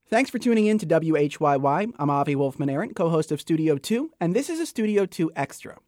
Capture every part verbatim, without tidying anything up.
Thanks for tuning in to W H Y Y. I'm Avi Wolfman-Arent, co-host of Studio two, and this is a Studio two Extra.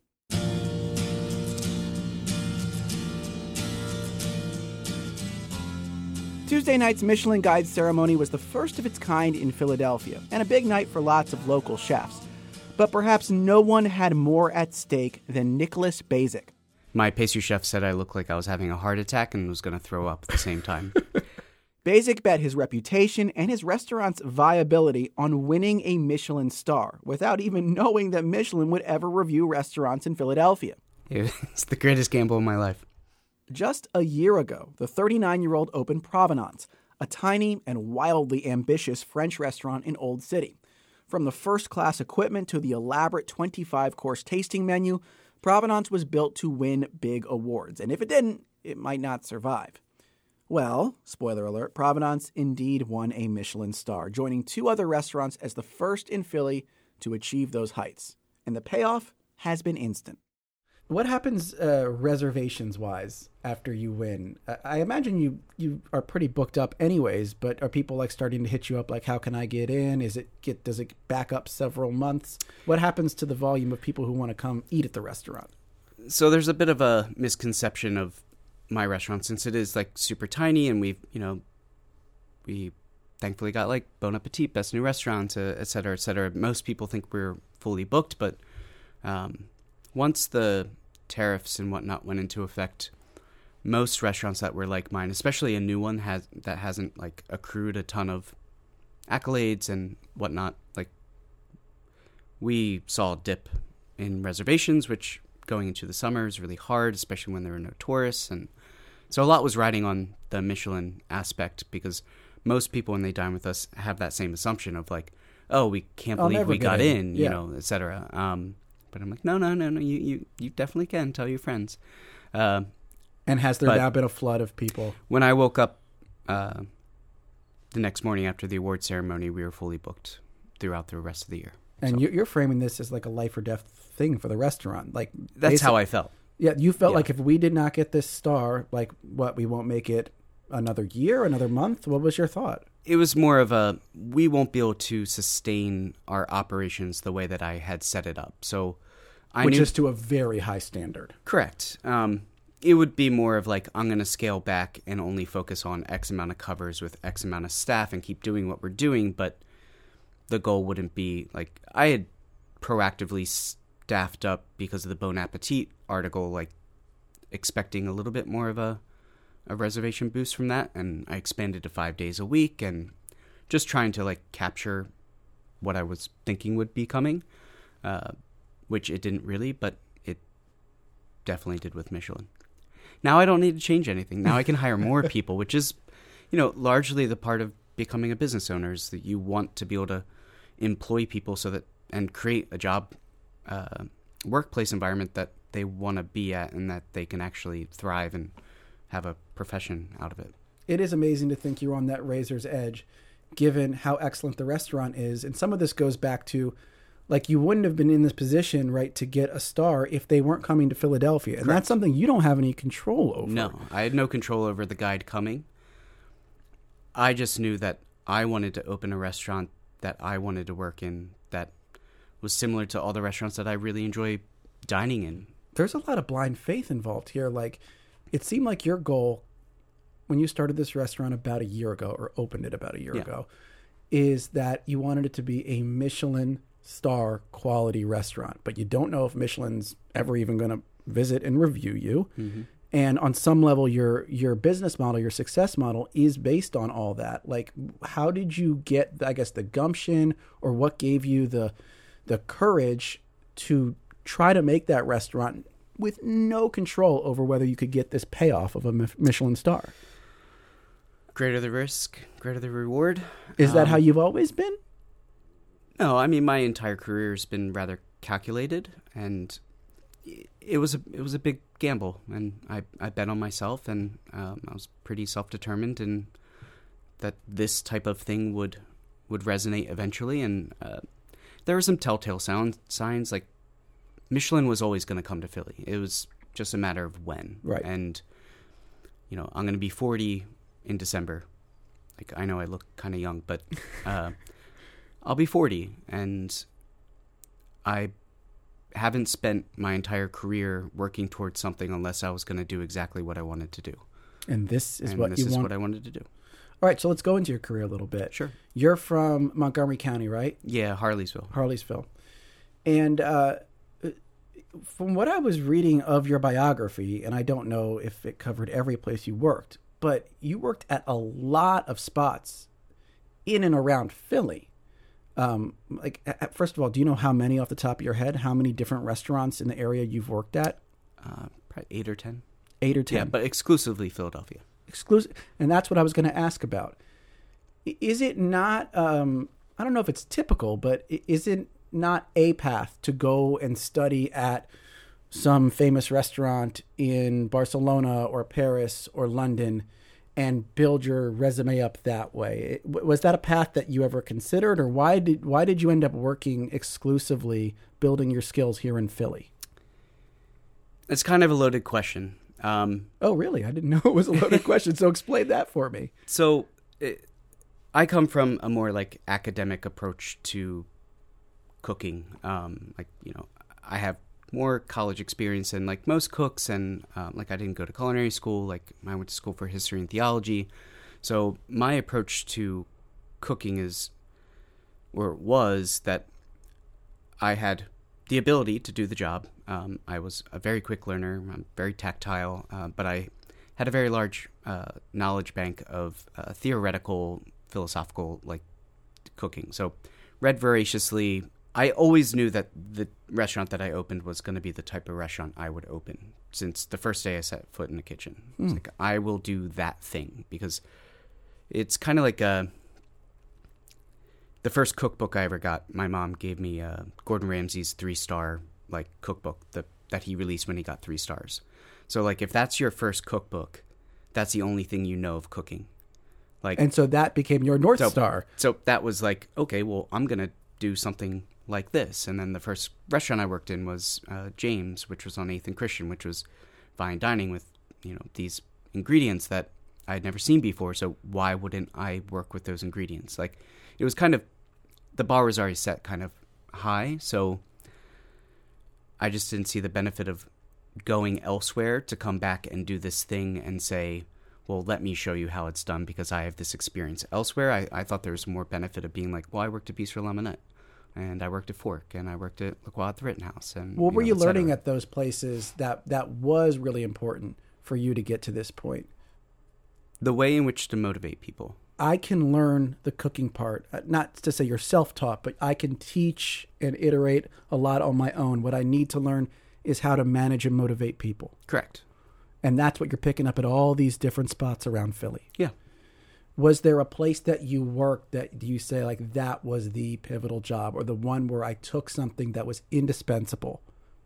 Tuesday night's Michelin Guide ceremony was the first of its kind in Philadelphia, and a big night for lots of local chefs. But perhaps no one had more at stake than Nicholas Bazic. My pastry chef said I looked like I was having a heart attack and was going to throw up at the same time. Bazic bet his reputation and his restaurant's viability on winning a Michelin star, without even knowing that Michelin would ever review restaurants in Philadelphia. It's the greatest gamble of my life. Just a year ago, the thirty-nine-year-old opened Provenance, a tiny and wildly ambitious French restaurant in Old City. From the first-class equipment to the elaborate twenty-five course tasting menu, Provenance was built to win big awards, and if it didn't, it might not survive. Well, spoiler alert, Provenance indeed won a Michelin star, joining two other restaurants as the first in Philly to achieve those heights. And the payoff has been instant. What happens uh, reservations-wise after you win? I imagine you, you are pretty booked up anyways, but are people like starting to hit you up like, how can I get in? Is it get does it back up several months? What happens to the volume of people who want to come eat at the restaurant? So there's a bit of a misconception of my restaurant, since it is like super tiny, and we've, you know, we thankfully got like Bon Appetit, Best New Restaurant, uh, et cetera, et cetera. Most people think we're fully booked, but um, once the tariffs and whatnot went into effect, most restaurants that were like mine, especially a new one has that hasn't like accrued a ton of accolades and whatnot, like we saw a dip in reservations, which going into the summer is really hard, especially when there are no tourists. And so a lot was riding on the Michelin aspect, because most people when they dine with us have that same assumption of like, oh, we can't I'll believe we got in, in yeah. you know, et cetera. Um, But I'm like, no, no, no, no, you, you, you definitely can. Tell your friends. Uh, and has there now been a flood of people? When I woke up uh, the next morning after the award ceremony, we were fully booked throughout the rest of the year. And so. you're framing this as like a life or death thing for the restaurant. Like That's how I felt. Yeah, you felt yeah. like if we did not get this star, like what, we won't make it another year, another month? What was your thought? It was more of a, we won't be able to sustain our operations the way that I had set it up. So I Which knew, is to a very high standard. Correct. Um, it would be more of like, I'm going to scale back and only focus on X amount of covers with X amount of staff and keep doing what we're doing. But the goal wouldn't be like, I had proactively staffed up because of the Bon Appetit article, like expecting a little bit more of a, a reservation boost from that. And I expanded to five days a week and just trying to like capture what I was thinking would be coming, uh, which it didn't really, but it definitely did with Michelin. Now I don't need to change anything. Now I can hire more people, which is, you know, largely the part of becoming a business owner, is that you want to be able to employ people so that, and create a job, uh, workplace environment that they want to be at and that they can actually thrive and have a profession out of it. It is amazing to think you're on that razor's edge, given how excellent the restaurant is. And some of this goes back to, like, you wouldn't have been in this position, right, to get a star if they weren't coming to Philadelphia. And Correct. That's something you don't have any control over. No, I had no control over the guide coming. I just knew that I wanted to open a restaurant that I wanted to work in that was similar to all the restaurants that I really enjoy dining in. There's a lot of blind faith involved here. Like, it seemed like your goal when you started this restaurant about a year ago, or opened it about a year yeah. ago, is that you wanted it to be a Michelin star quality restaurant, but you don't know if Michelin's ever even going to visit and review you. Mm-hmm. And on some level, your your business model, your success model is based on all that. Like, how did you get, I guess, the gumption, or what gave you the the courage to try to make that restaurant with no control over whether you could get this payoff of a Michelin star? Greater the risk, greater the reward. Is that um, how you've always been? No, I mean, my entire career has been rather calculated, and it was a it was a big gamble, and I, I bet on myself, and um, I was pretty self-determined, and that this type of thing would would resonate eventually. And uh, there were some telltale sound, signs, like Michelin was always going to come to Philly. It was just a matter of when. Right. And, you know, I'm going to be forty in December. like I know I look kind of young, but uh, I'll be forty, and I haven't spent my entire career working towards something unless I was going to do exactly what I wanted to do. And this is and what this you is want. what I wanted to do. All right, so let's go into your career a little bit. Sure. You're from Montgomery County, right? Yeah, Harleysville. Harleysville. And uh, from what I was reading of your biography, and I don't know if it covered every place you worked, but you worked at a lot of spots in and around Philly. Um, like, first of all, do you know how many off the top of your head, how many different restaurants in the area you've worked at? Uh, probably eight or ten. Eight or ten? Yeah, but exclusively Philadelphia. Exclusive. And that's what I was going to ask about. Is it not, um, I don't know if it's typical, but is it not a path to go and study at some famous restaurant in Barcelona or Paris or London and build your resume up that way? Was that a path that you ever considered, or why did why did you end up working exclusively building your skills here in Philly? It's kind of a loaded question. Um, oh, really? I didn't know it was a loaded question, so explain that for me. So it, I come from a more like academic approach to cooking. Um, like, you know, I have more college experience than like most cooks, and um, like I didn't go to culinary school. Like I went to school for history and theology. So my approach to cooking is, or was, that I had the ability to do the job. Um, I was a very quick learner. I'm very tactile, uh, but I had a very large uh, knowledge bank of uh, theoretical, philosophical like cooking. So read voraciously. I always knew that the restaurant that I opened was going to be the type of restaurant I would open since the first day I set foot in the kitchen. Mm. It's like, I will do that thing, because it's kind of like a, the first cookbook I ever got, my mom gave me uh, Gordon Ramsay's three-star like cookbook the, that he released when he got three stars. So like if that's your first cookbook, that's the only thing you know of cooking. Like, and so that became your North so, Star. So that was like, okay, well, I'm going to do something like this. And then the first restaurant I worked in was uh, James, which was on eighth and Christian, which was fine dining with, you know, these ingredients that I'd never seen before. So why wouldn't I work with those ingredients? Like, it was kind of, the bar was already set kind of high. So I just didn't see the benefit of going elsewhere to come back and do this thing and say, well, let me show you how it's done because I have this experience elsewhere. I, I thought there was more benefit of being like, well, I worked at Bistro Lemonette, and I worked at Fork, and I worked at La Croix at the Rittenhouse. And what you were know, you et learning cetera. at those places that, that was really important for you to get to this point? The way in which to motivate people. I can learn the cooking part, not to say you're self-taught, but I can teach and iterate a lot on my own. What I need to learn is how to manage and motivate people. Correct. And that's what you're picking up at all these different spots around Philly. Yeah. Was there a place that you worked that you say like that was the pivotal job, or the one where I took something that was indispensable?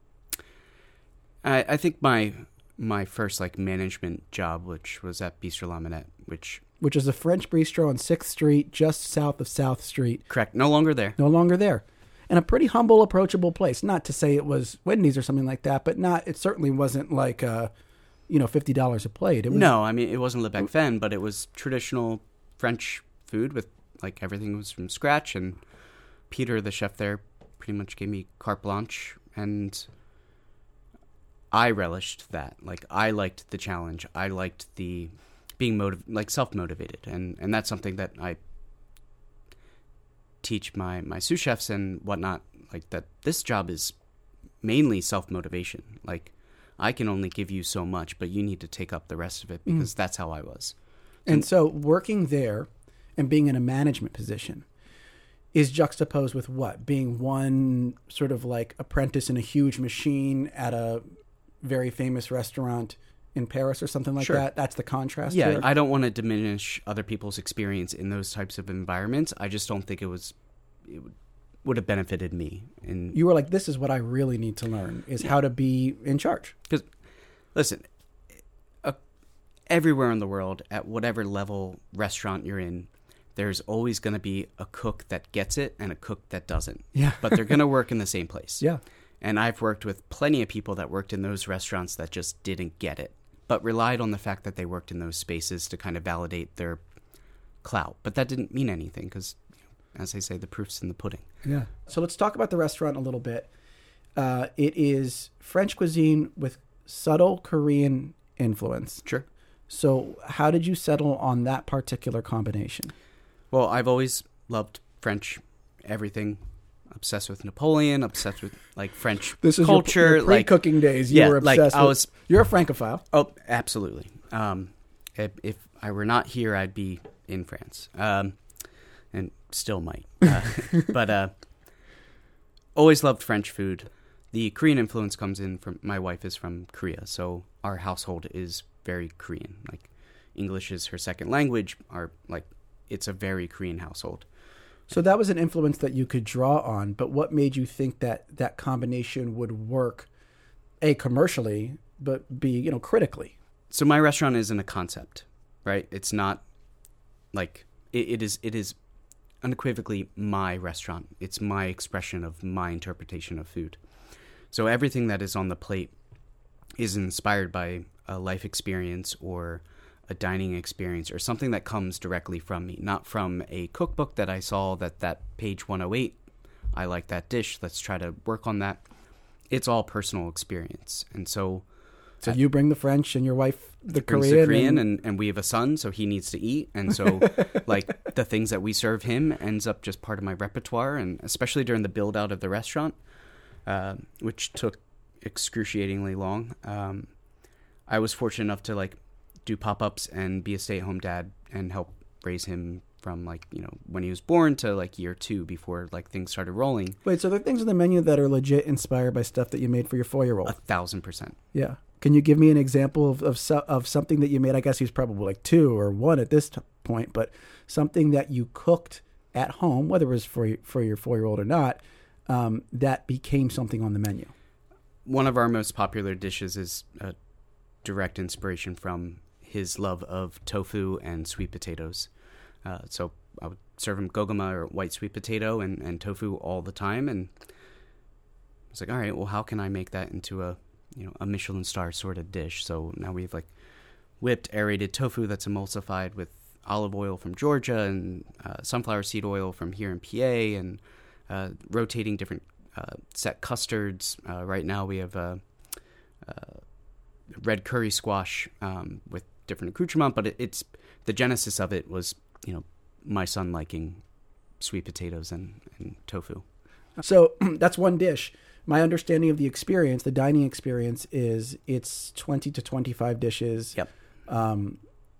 I, I think my my first like management job, which was at Bistro Lemonette, which which is a French bistro on sixth Street, just south of South Street. Correct. No longer there. No longer there. And a pretty humble, approachable place. Not to say it was Wendy's or something like that, but not. It certainly wasn't like uh, you know, fifty dollars a plate. It was, no, I mean, it wasn't Le Bec Fen, but it was traditional French food with, like, everything was from scratch. And Peter, the chef there, pretty much gave me carte blanche. And I relished that. Like, I liked the challenge. I liked the being motiv- like self-motivated. And, and that's something that I teach my, my sous chefs and whatnot. Like, that this job is mainly self-motivation. Like, I can only give you so much, but you need to take up the rest of it because mm. that's how I was. And so working there and being in a management position is juxtaposed with what? Being one sort of like apprentice in a huge machine at a very famous restaurant in Paris or something like sure. that. That's the contrast. Yeah, here. I don't want to diminish other people's experience in those types of environments. I just don't think it was it would, would have benefited me. And you were like, this is what I really need to learn, is yeah. how to be in charge. Because, listen, uh, everywhere in the world, at whatever level restaurant you're in, there's always going to be a cook that gets it and a cook that doesn't. Yeah. But they're going to work in the same place. Yeah. And I've worked with plenty of people that worked in those restaurants that just didn't get it, but relied on the fact that they worked in those spaces to kind of validate their clout. But that didn't mean anything because, as they say, the proof's in the pudding. Yeah. So let's talk about the restaurant a little bit. Uh, it is French cuisine with subtle Korean influence. Sure. So how did you settle on that particular combination? Well, I've always loved French everything. Obsessed with Napoleon, obsessed with like French this is culture. Your, your pre-cooking like, days. You yeah, were obsessed like I with, was. You're a Francophile. Oh, absolutely. Um, if, if I were not here, I'd be in France, um, and still might. Uh, but uh, always loved French food. The Korean influence comes in from my wife is from Korea, so our household is very Korean. Like English is her second language. Our like it's a very Korean household. So that was an influence that you could draw on, but what made you think that that combination would work, A, commercially, but B, you know, critically? So my restaurant isn't a concept, right? It's not like, it, it is it is unequivocally my restaurant. It's my expression of my interpretation of food. So everything that is on the plate is inspired by a life experience or a dining experience or something that comes directly from me, not from a cookbook that I saw that that page one oh eight, I like that dish, let's try to work on that. It's all personal experience. And so so I, you bring the French and your wife the Korean, the Korean and... And, and we have a son, so he needs to eat. And so like the things that we serve him ends up just part of my repertoire, and especially during the build out of the restaurant, uh, which took excruciatingly long. Um, I was fortunate enough to like do pop-ups and be a stay-at-home dad and help raise him from like, you know, when he was born to like year two before like things started rolling. Wait, so there are things on the menu that are legit inspired by stuff that you made for your four-year-old? A thousand percent. Yeah. Can you give me an example of of, so, of something that you made? I guess he's probably like two or one at this t- point, but something that you cooked at home, whether it was for, for your four-year-old or not, um, that became something on the menu. One of our most popular dishes is a direct inspiration from his love of tofu and sweet potatoes. Uh, so I would serve him goguma or white sweet potato and, and tofu all the time. And I was like, all right, well, how can I make that into a, you know, a Michelin star sort of dish? So now we have like whipped aerated tofu that's emulsified with olive oil from Georgia and uh, sunflower seed oil from here in P A, and uh, rotating different uh, set custards. Uh, right now we have a, a red curry squash um, with different accoutrement, but it, it's the genesis of it was, you know, my son liking sweet potatoes and, and tofu. So that's one dish. My understanding of the experience, the dining experience, is it's twenty to twenty-five dishes. Yep. Um,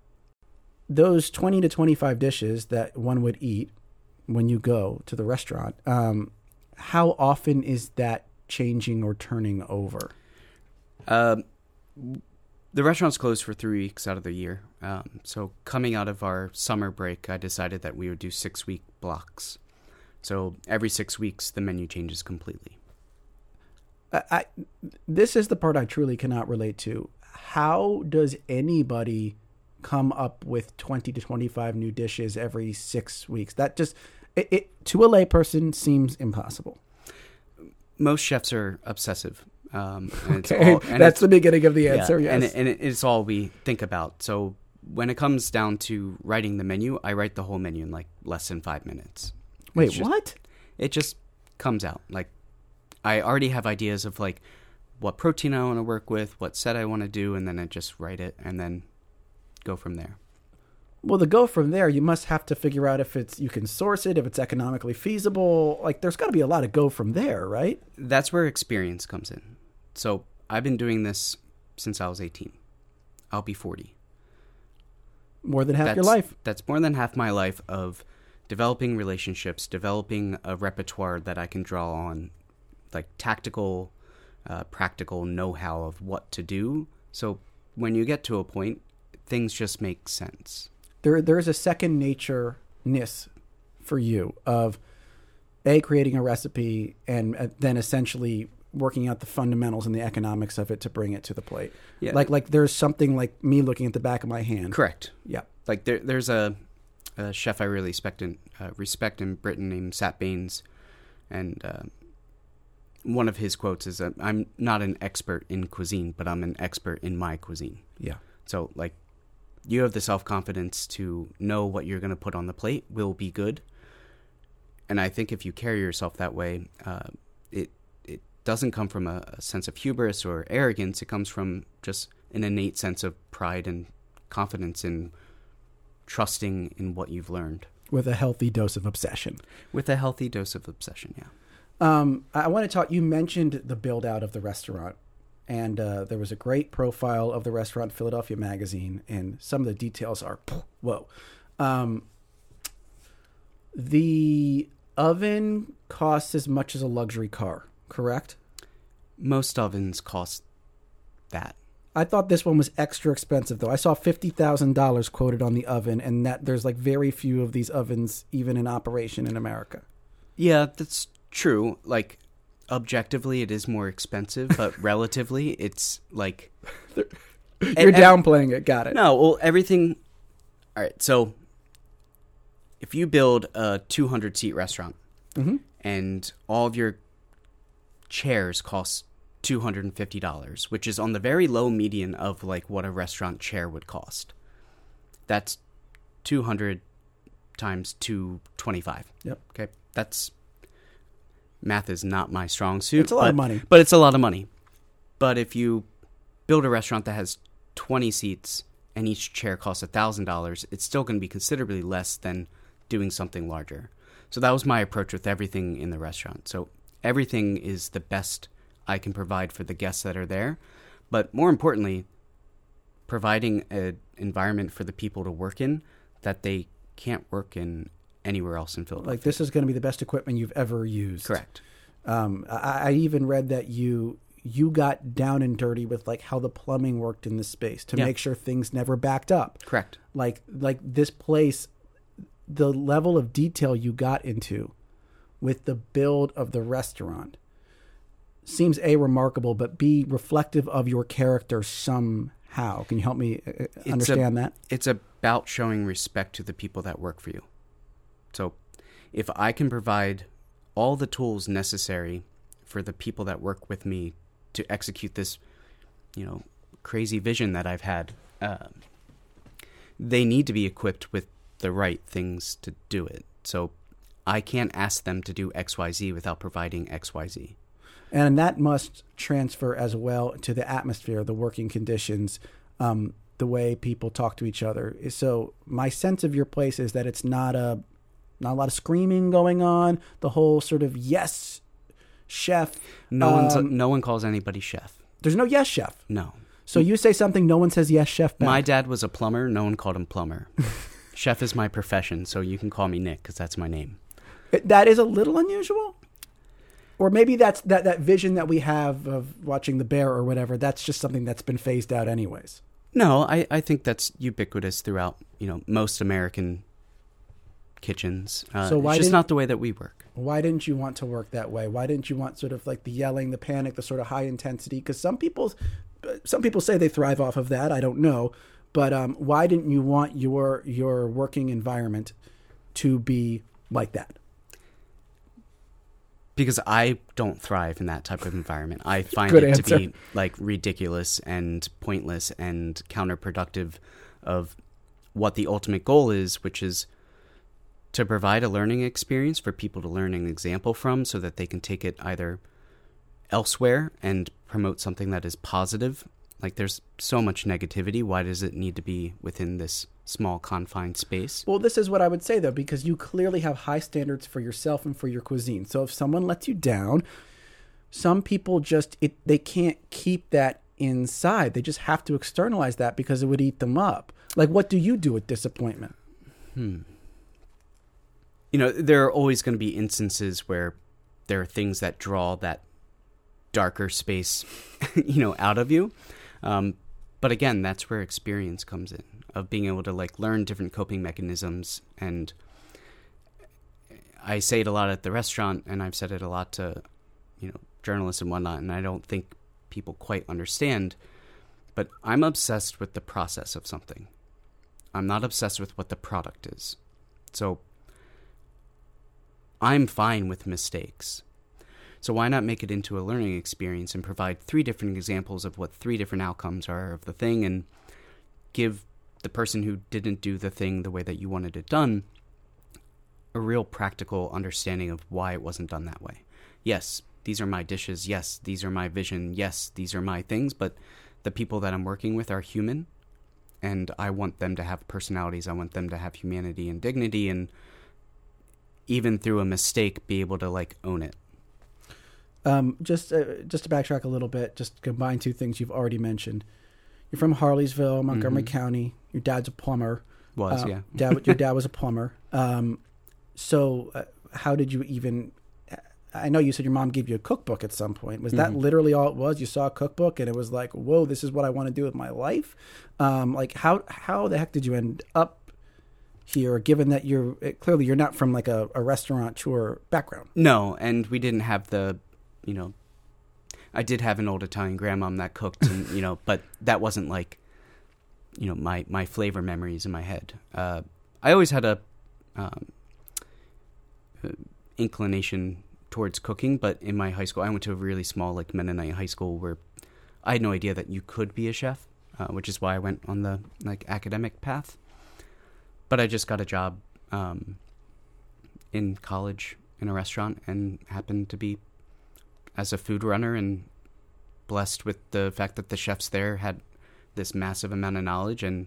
those twenty to twenty-five dishes that one would eat when you go to the restaurant, um, how often is that changing or turning over? Um, The restaurant's closed for three weeks out of the year. Um, so coming out of our summer break, I decided that we would do six-week blocks. So every six weeks, the menu changes completely. I, I, this is the part I truly cannot relate to. How does anybody come up with twenty to twenty-five new dishes every six weeks? That just, it, it to a layperson, seems impossible. Most chefs are obsessive. Um, and okay, it's all, and that's it's, the beginning of the answer. Yeah, yes, and, it, and it, it's all we think about. So when it comes down to writing the menu, I write the whole menu in like less than five minutes. Wait, just, what? It just comes out. Like I already have ideas of like what protein I want to work with, what set I want to do, and then I just write it and then go from there. Well, to go from there, you must have to figure out if it's you can source it, if it's economically feasible. Like, there's got to be a lot of go from there, right? That's where experience comes in. So I've been doing this since I was eighteen. I'll be forty. More than half that's, your life. That's more than half my life of developing relationships, developing a repertoire that I can draw on, like tactical, uh, practical know-how of what to do. So when you get to a point, things just make sense. There, there is a second nature-ness for you of, A, creating a recipe and uh, then essentially working out the fundamentals and the economics of it to bring it to the plate. Yeah. Like, like there's something like me looking at the back of my hand. Correct. Yeah. Like there, there's a, a chef I really respect in, uh, respect in Britain named Sat Baines, and uh, one of his quotes is, uh, "I'm not an expert in cuisine, but I'm an expert in my cuisine." Yeah. So like, you have the self-confidence to know what you're going to put on the plate will be good. And I think if you carry yourself that way, uh, it it doesn't come from a, a sense of hubris or arrogance. It comes from just an innate sense of pride and confidence in trusting in what you've learned. With a healthy dose of obsession. With a healthy dose of obsession, yeah. Um, I want to talk, you mentioned the build out of the restaurant, and uh, there was a great profile of the restaurant, Philadelphia Magazine, and some of the details are, whoa. Um, the oven costs as much as a luxury car, correct? Most ovens cost that. I thought this one was extra expensive, though. I saw fifty thousand dollars quoted on the oven, and that there's like very few of these ovens even in operation in America. Yeah, that's true. Like, objectively, it is more expensive, but relatively, it's like... You're and, downplaying it. Got it. No, well, everything... All right, so if you build a two hundred seat restaurant, mm-hmm. and all of your chairs cost two hundred fifty dollars, which is on the very low median of like what a restaurant chair would cost. That's two hundred times two hundred twenty-five. Yep. Okay. That's, math is not my strong suit. It's a lot but, of money. But it's a lot of money. But if you build a restaurant that has twenty seats and each chair costs one thousand dollars, it's still going to be considerably less than doing something larger. So that was my approach with everything in the restaurant. So everything is the best I can provide for the guests that are there. But more importantly, providing an environment for the people to work in that they can't work in anywhere else in Philadelphia. Like, this is going to be the best equipment you've ever used. Correct. Um, I, I even read that you you got down and dirty with like how the plumbing worked in the space to yeah. make sure things never backed up. Correct. Like like this place, the level of detail you got into with the build of the restaurant seems A, remarkable, but B, reflective of your character somehow. Can you help me understand a, that? It's about showing respect to the people that work for you. So if I can provide all the tools necessary for the people that work with me to execute this, you know, crazy vision that I've had, uh, they need to be equipped with the right things to do it. So I can't ask them to do X Y Z without providing X Y Z. And that must transfer as well to the atmosphere, the working conditions, um, the way people talk to each other. So my sense of your place is that it's not a not a lot of screaming going on. The whole sort of yes, chef. No um, one's no one calls anybody chef. There's no yes, chef. No. So you say something, no one says yes, chef back. My dad was a plumber. No one called him plumber. Chef is my profession, so you can call me Nick because that's my name. That is a little unusual. Or maybe that's that, that vision that we have of watching The Bear or whatever. That's just something that's been phased out anyways. No, I, I think that's ubiquitous throughout, you know, most American kitchens. Uh, so why it's just not the way that we work. Why didn't you want to work that way? Why didn't you want sort of like the yelling, the panic, the sort of high intensity? Because some people, some people say they thrive off of that. I don't know. But um, why didn't you want your your working environment to be like that? Because I don't thrive in that type of environment. I find Good it answer. to be like ridiculous and pointless and counterproductive of what the ultimate goal is, which is to provide a learning experience for people to learn an example from so that they can take it either elsewhere and promote something that is positive. Like, there's so much negativity. Why does it need to be within this small confined space? Well, this is what I would say, though, because you clearly have high standards for yourself and for your cuisine. So if someone lets you down, some people just, it, they can't keep that inside. They just have to externalize that because it would eat them up. Like, what do you do with disappointment? Hmm. You know, there are always going to be instances where there are things that draw that darker space, you know, out of you. Um, but again, that's where experience comes in, of being able to like learn different coping mechanisms. And I say it a lot at the restaurant, and I've said it a lot to, you know, journalists and whatnot, and I don't think people quite understand, but I'm obsessed with the process of something. I'm not obsessed with what the product is. So I'm fine with mistakes. So why not make it into a learning experience and provide three different examples of what three different outcomes are of the thing, and give the person who didn't do the thing the way that you wanted it done, a real practical understanding of why it wasn't done that way. Yes, these are my dishes. Yes, these are my vision. Yes, these are my things. But the people that I'm working with are human, and I want them to have personalities. I want them to have humanity and dignity, and even through a mistake, be able to like own it. Um, just uh, just to backtrack a little bit, just combine two things you've already mentioned. You're from Harleysville, Montgomery mm-hmm. County. Your dad's a plumber. Was, uh, yeah. dad, your dad was a plumber. Um, so uh, how did you even... I know you said your mom gave you a cookbook at some point. Was that mm-hmm. literally all it was? You saw a cookbook and it was like, whoa, this is what I want to do with my life? Um, like, how how the heck did you end up here, given that you're... Clearly, you're not from like a, a restaurateur background. No, and we didn't have the, you know... I did have an old Italian grandmom that cooked, and, you know, but that wasn't like, you know, my, my flavor memories in my head. Uh, I always had a um, uh, inclination towards cooking, but in my high school, I went to a really small, like, Mennonite high school where I had no idea that you could be a chef, uh, which is why I went on the, like, academic path. But I just got a job um, in college in a restaurant and happened to be as a food runner, and blessed with the fact that the chefs there had this massive amount of knowledge, and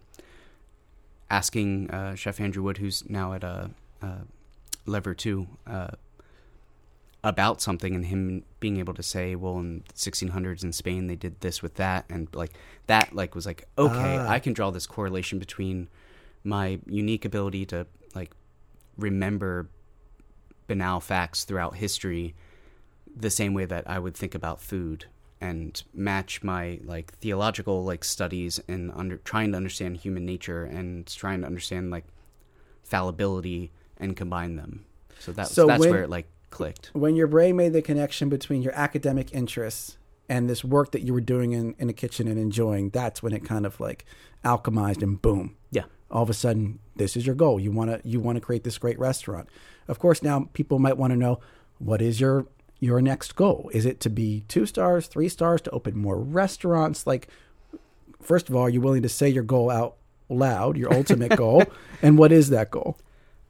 asking uh, Chef Andrew Wood, who's now at a uh, uh, Lever two, uh, about something, and him being able to say, well, in the sixteen hundreds in Spain, they did this with that, and like that, like was like, okay, ah. I can draw this correlation between my unique ability to like remember banal facts throughout history the same way that I would think about food, and match my like theological like studies and under trying to understand human nature and trying to understand like fallibility and combine them. So that's so that's when, where it like clicked. When your brain made the connection between your academic interests and this work that you were doing in, in the kitchen and enjoying, that's when it kind of like alchemized, and boom. Yeah. All of a sudden, this is your goal. You want to you want to create this great restaurant. Of course, now people might want to know, what is your your next goal? Is it to be two stars, three stars, to open more restaurants? Like, first of all, are you willing to say your goal out loud, your ultimate goal? And what is that goal?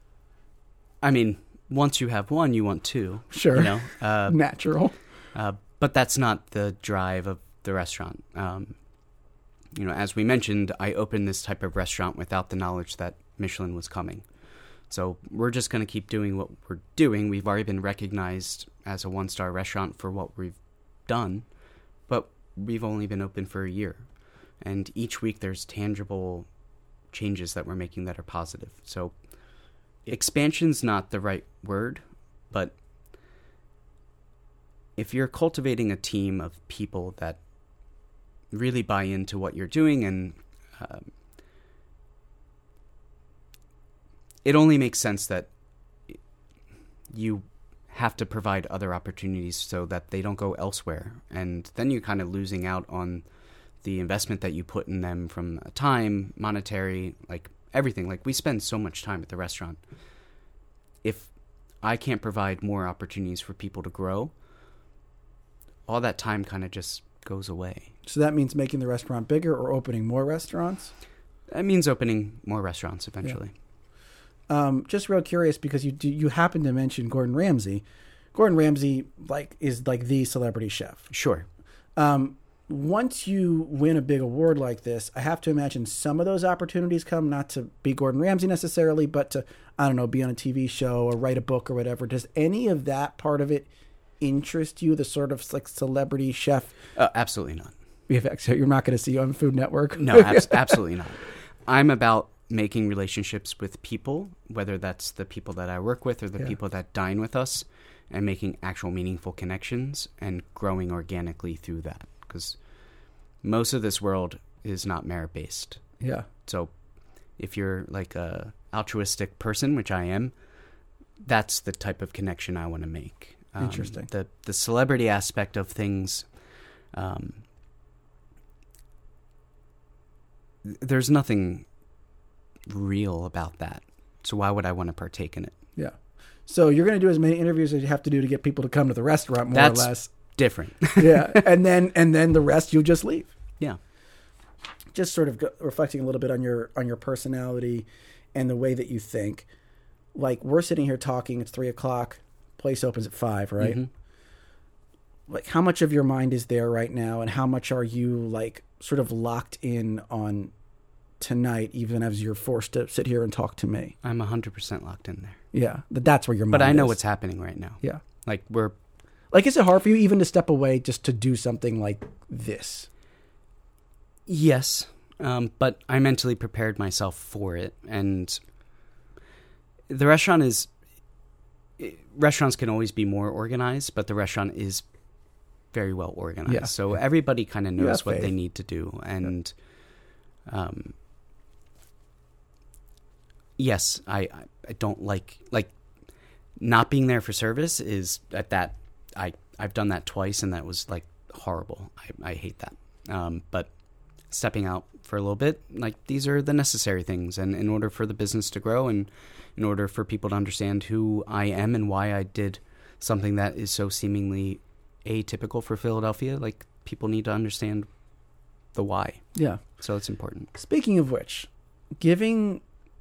I mean, once you have one, you want two. Sure. You know, uh, natural. Uh, but that's not the drive of the restaurant. Um, you know, as we mentioned, I opened this type of restaurant without the knowledge that Michelin was coming. So we're just going to keep doing what we're doing. We've already been recognized as a one-star restaurant for what we've done, but we've only been open for a year. And each week there's tangible changes that we're making that are positive. So expansion's not the right word, but if you're cultivating a team of people that really buy into what you're doing, and um, it only makes sense that you have to provide other opportunities so that they don't go elsewhere. And then you're kind of losing out on the investment that you put in them from time, monetary, like everything. Like, we spend so much time at the restaurant. If I can't provide more opportunities for people to grow, all that time kind of just goes away. So that means making the restaurant bigger or opening more restaurants? That means opening more restaurants eventually. Yeah. Um, just real curious, because you you happen to mention Gordon Ramsay. Gordon Ramsay like is like the celebrity chef. Sure. Um, once you win a big award like this, I have to imagine some of those opportunities come, not to be Gordon Ramsay necessarily, but to, I don't know, be on a T V show or write a book or whatever. Does any of that part of it interest you, the sort of like celebrity chef? Uh, absolutely not. So you're not going to see you on Food Network? No, abs- absolutely not. I'm about making relationships with people, whether that's the people that I work with or the yeah. people that dine with us, and making actual meaningful connections and growing organically through that. Because most of this world is not merit-based. Yeah. So if you're like a altruistic person, which I am, that's the type of connection I want to make. Um, Interesting. The the celebrity aspect of things, um, there's nothing real about that. So why would I want to partake in it? Yeah. So you're going to do as many interviews as you have to do to get people to come to the restaurant, more That's or less. Different. Yeah. And then and then the rest you'll just leave. Yeah. just sort of go, reflecting a little bit on your on your personality and the way that you think. Like, we're sitting here talking. It's three o'clock. Place opens at five, right? Mm-hmm. Like, how much of your mind is there right now, and how much are you like sort of locked in on tonight, even as you're forced to sit here and talk to me? I'm one hundred percent locked in there. Yeah, that's where your mind But I know is. what's happening right now. Yeah. Like, we're... Like, is it hard for you even to step away just to do something like this? Yes, um, but I mentally prepared myself for it, and the restaurant is... Restaurants can always be more organized, but the restaurant is very well organized. Yeah. So everybody kind of knows what faith. they need to do, and... Yeah. Um, yes, I, I, I don't like... Like, not being there for service is at that... I, I've done that twice, and that was, like, horrible. I, I hate that. Um, but stepping out for a little bit, like, these are the necessary things. And in order for the business to grow, and in order for people to understand who I am and why I did something that is so seemingly atypical for Philadelphia, like, people need to understand the why. Yeah. So it's important. Speaking of which, giving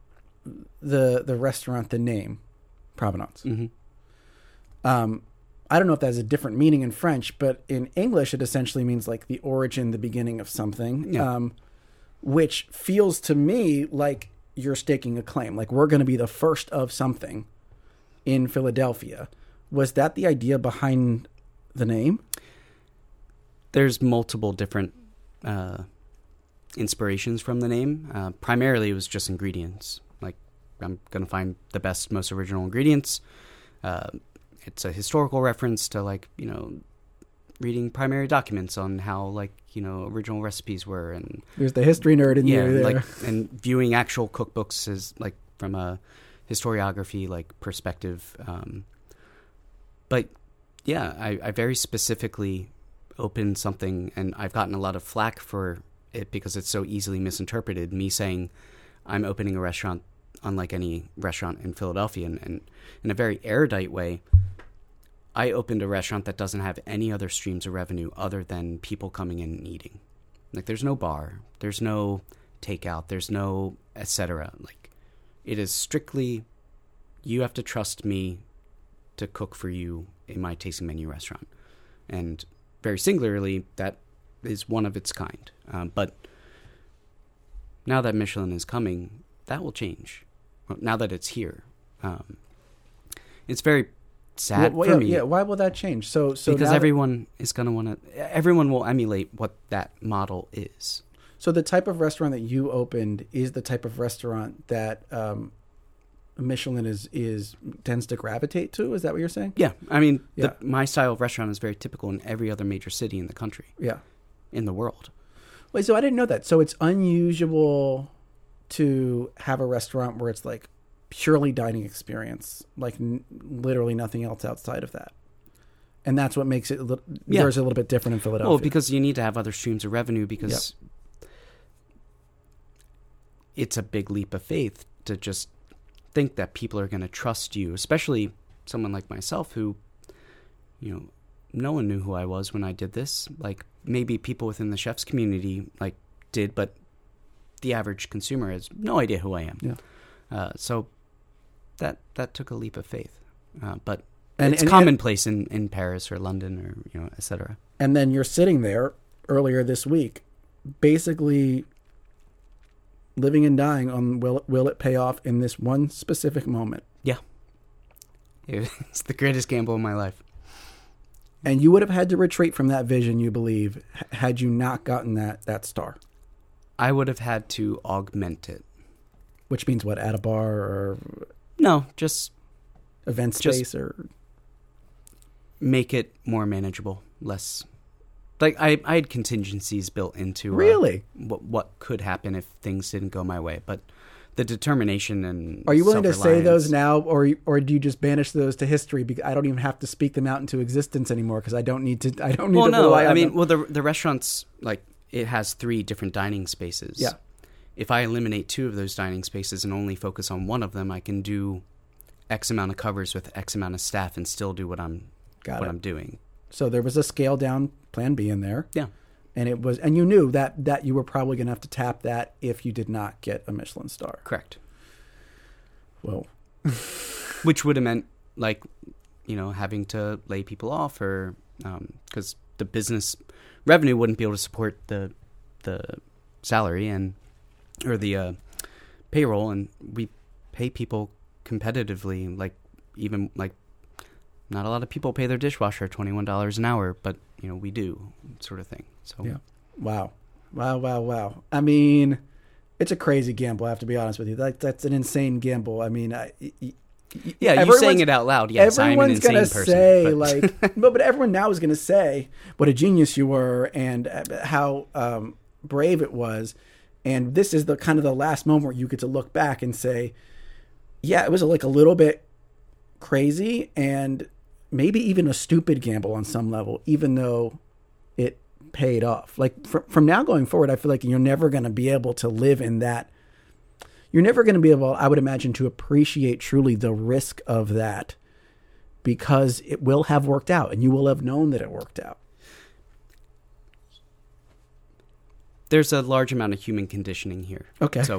the the restaurant the name Provenance, Mm-hmm. um, I don't know if that has a different meaning in French, but in English, it essentially means like the origin, the beginning of something, Yeah. um, which feels to me like you're staking a claim. Like, we're going to be the first of something in Philadelphia. Was that the idea behind the name? There's multiple different uh, inspirations from the name. Uh, primarily, it was just ingredients. Like, I'm going to find the best, most original ingredients. Uh, it's a historical reference to, like, you know, reading primary documents on how, like, you know, original recipes were. And There's the history nerd in yeah, you there. like, and viewing actual cookbooks as, like, from a historiography, like, perspective. Um, but, yeah, I, I very specifically opened something, and I've gotten a lot of flack for it because it's so easily misinterpreted. Me saying I'm opening a restaurant unlike any restaurant in Philadelphia, and, and in a very erudite way, I opened a restaurant that doesn't have any other streams of revenue other than people coming in and eating. Like, there's no bar, there's no takeout, there's no et cetera. Like, it is strictly, you have to trust me to cook for you in my tasting menu restaurant. And very singularly, that is one of its kind. Um, but now that Michelin is coming, that will change. Well, now that it's here, um, it's very sad well, for yeah, me. yeah, why will that change? So, so because now that- everyone is going to want to. Everyone will emulate what that model is. So the type of restaurant that you opened is the type of restaurant that um, Michelin is is tends to gravitate to. Is that what you're saying? Yeah, I mean, Yeah. The, my style of restaurant is very typical in every other major city in the country, Yeah. in the world. Wait, so I didn't know that. So it's unusual to have a restaurant where it's like purely dining experience, like n- literally nothing else outside of that. And that's what makes it a little, Yeah. yours a little bit different in Philadelphia. Well, because you need to have other streams of revenue, because it's a big leap of faith to just think that people are going to trust you, especially someone like myself who, you know, no one knew who I was when I did this. Like, maybe people within the chefs community like did, but the average consumer has no idea who I am. Yeah. Uh, so that that took a leap of faith. Uh, but And- it's and- commonplace in, in Paris or London or, you know, et cetera. And then you're sitting there earlier this week, basically living and dying on will will it pay off in this one specific moment. Yeah. It's the greatest gamble of my life. And you would have had to retreat from that vision, you believe, h- had you not gotten that that star. I would have had to augment it. Which means what, at a bar or No, just event Just- space or make it more manageable, less. Like, I, I had contingencies built into uh, Really? what what could happen if things didn't go my way, but the determination and Are you willing to say those self-reliance- now, or or do you just banish those to history? Because I don't even have to speak them out into existence anymore because I don't need to. I don't need Well, to no, rely on I mean, them. well, the the restaurant's like, it has three different dining spaces. Yeah. If I eliminate two of those dining spaces and only focus on one of them, I can do X amount of covers with X amount of staff and still do what I'm Got what it. I'm doing. So there was a scale down plan B in there. Yeah. And it was, and you knew that that you were probably going to have to tap that if you did not get a Michelin star. Correct. Well, which would have meant like, you know, having to lay people off, or because um, the business revenue wouldn't be able to support the the salary and or the uh, payroll, and we pay people competitively. Like even like not a lot of people pay their dishwasher twenty-one dollars an hour, but you know we do, sort of thing. So yeah, wow, wow, wow, wow. I mean, it's a crazy gamble. I have to be honest with you. That that's an insane gamble. I mean, I, y- y- yeah, you saying it out loud. Yes, I'm an insane gonna person. Say but. like, no, but everyone now is going to say what a genius you were and how um, brave it was. And this is the kind of the last moment where you get to look back and say, yeah, it was like a little bit crazy and maybe even a stupid gamble on some level, even though it paid off. Like fr- from now going forward, I feel like you're never going to be able to live in that. You're never going to be able, I would imagine, to appreciate truly the risk of that, because it will have worked out and you will have known that it worked out. There's a large amount of human conditioning here. Okay. So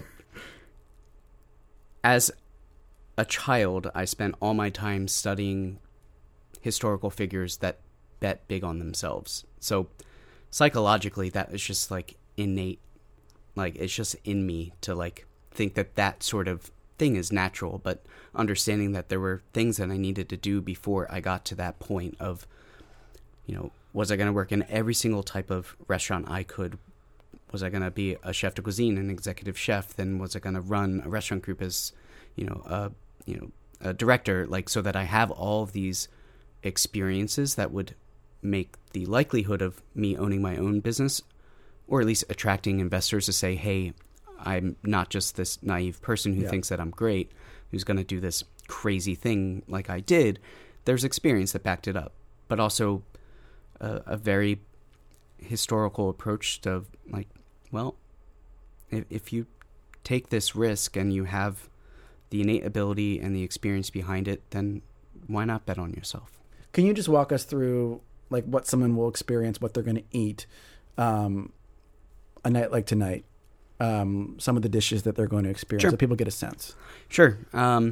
as a child, I spent all my time studying historical figures that bet big on themselves. So psychologically, that is just like innate. Like it's just in me to like think that that sort of thing is natural, but understanding that there were things that I needed to do before I got to that point of, you know, was I going to work in every single type of restaurant I could? Was I going to be a chef de cuisine, an executive chef? Then was I going to run a restaurant group as, you know, a, you know, a director, like so that I have all of these experiences that would make the likelihood of me owning my own business, or at least attracting investors to say, hey, I'm not just this naive person who yeah. thinks that I'm great, who's going to do this crazy thing like I did. There's experience that backed it up, but also a, a very historical approach to like, well, if, if you take this risk and you have the innate ability and the experience behind it, then why not bet on yourself? Can you just walk us through like what someone will experience, what they're going to eat um, a night like tonight? Um, some of the dishes that they're going to experience, sure. so people get a sense. Sure. Um,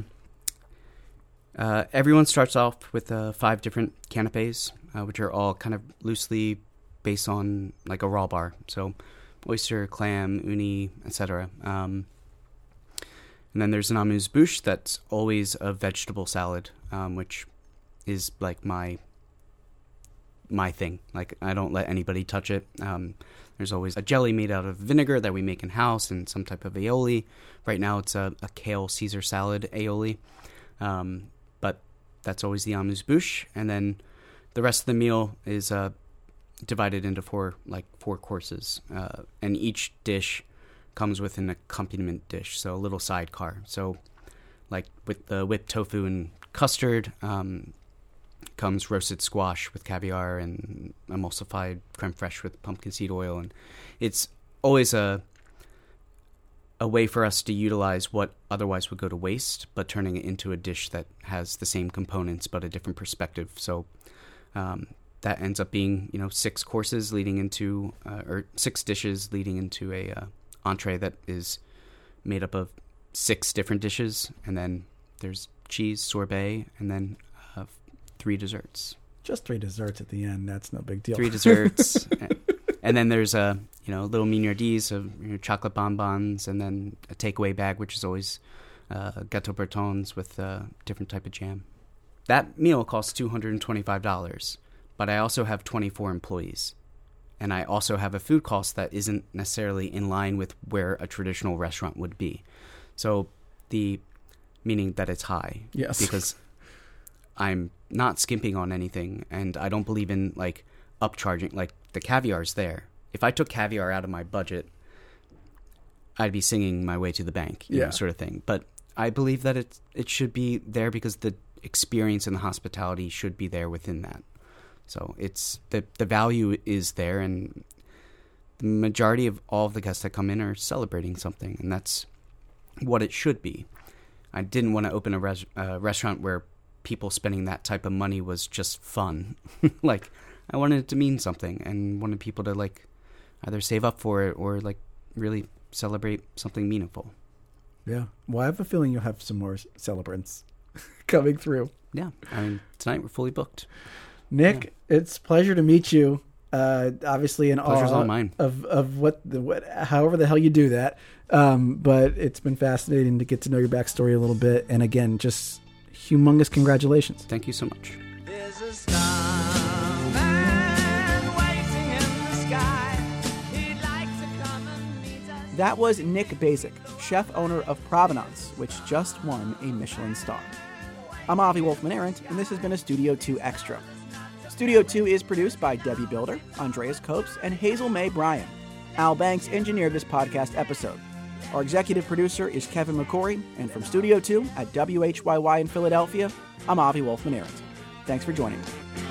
uh, everyone starts off with uh, five different canapes, uh, which are all kind of loosely based on like a raw bar. So oyster, clam, uni, et cetera. Um, and then there's an amuse-bouche that's always a vegetable salad, um, which is like my my thing. Like I don't let anybody touch it. Um, there's always a jelly made out of vinegar that we make in-house and some type of aioli. Right now it's a, a kale Caesar salad aioli. Um, but that's always the amuse-bouche. And then the rest of the meal is uh, divided into four, like four courses. Uh, and each dish comes with an accompaniment dish, so a little sidecar. So like with the whipped tofu and custard, um, comes roasted squash with caviar and emulsified creme fraiche with pumpkin seed oil. And it's always a a way for us to utilize what otherwise would go to waste, but turning it into a dish that has the same components but a different perspective. So um, that ends up being, you know, six courses leading into, uh, or six dishes leading into a uh, entree that is made up of six different dishes. And then there's cheese, sorbet, and then uh, three desserts. Just three desserts at the end. That's no big deal. Three desserts. And then there's a, you know, little mignardises of you know, chocolate bonbons, and then a takeaway bag, which is always uh, gâteau bretons with a different type of jam. That meal costs two hundred twenty-five dollars, but I also have twenty-four employees. And I also have a food cost that isn't necessarily in line with where a traditional restaurant would be. So the, meaning that it's high. Yes. Because I'm not skimping on anything, and I don't believe in, like, upcharging. Like, the caviar's there. If I took caviar out of my budget, I'd be singing my way to the bank, you yeah. know, sort of thing. But I believe that it it should be there because the experience and the hospitality should be there within that. So it's the the value is there, and the majority of all of the guests that come in are celebrating something, and that's what it should be. I didn't want to open a res- uh, restaurant where people spending that type of money was just fun. Like, I wanted it to mean something and wanted people to, like, either save up for it or like really celebrate something meaningful. Yeah. Well, I have a feeling you'll have some more celebrants coming through. Yeah. I mean, tonight we're fully booked. Nick, yeah. It's a pleasure to meet you. Uh, obviously in Pleasure's awe all mine. of, of what, the, what, however the hell you do that. Um, but it's been fascinating to get to know your backstory a little bit. And again, just humongous congratulations. Thank you so much. There's a starman waiting in the sky. He'd like to come and meet us. That was Nick Basic, chef owner of Provenance, which just won a Michelin star. I'm Avi Wolfman-Arendt, and this has been a Studio two Extra. Studio two is produced by Debbie Builder, Andreas Copes, and Hazel May Bryan. Al Banks engineered this podcast episode. Our executive producer is Kevin McCory, and from Studio two at W H Y Y in Philadelphia, I'm Avi Wolfman-Arendt. Thanks for joining me.